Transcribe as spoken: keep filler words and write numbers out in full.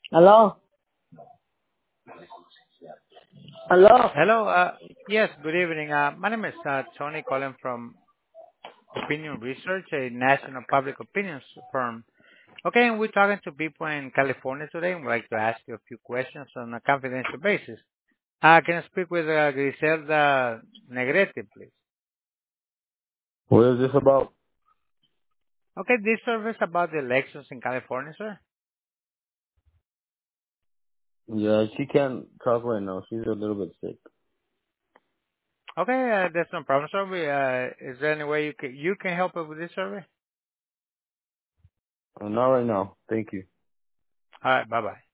Hello? Hello? Hello. Uh Yes, good evening. Uh My name is uh Tony calling from Opinion Research, a national public opinion firm. Okay, and we're talking to people in California today, and we'd like to ask you a few questions on a confidential basis. Uh Can I speak with uh Griselda Negrete, please? What is this about? Okay, this service about the elections in California, sir. Yeah, she can't talk right now. She's a little bit sick. Okay, uh that's no problem, sir. We, uh, Is there any way you can you can help us with this survey? Uh, not right now. Thank you. All right, bye-bye.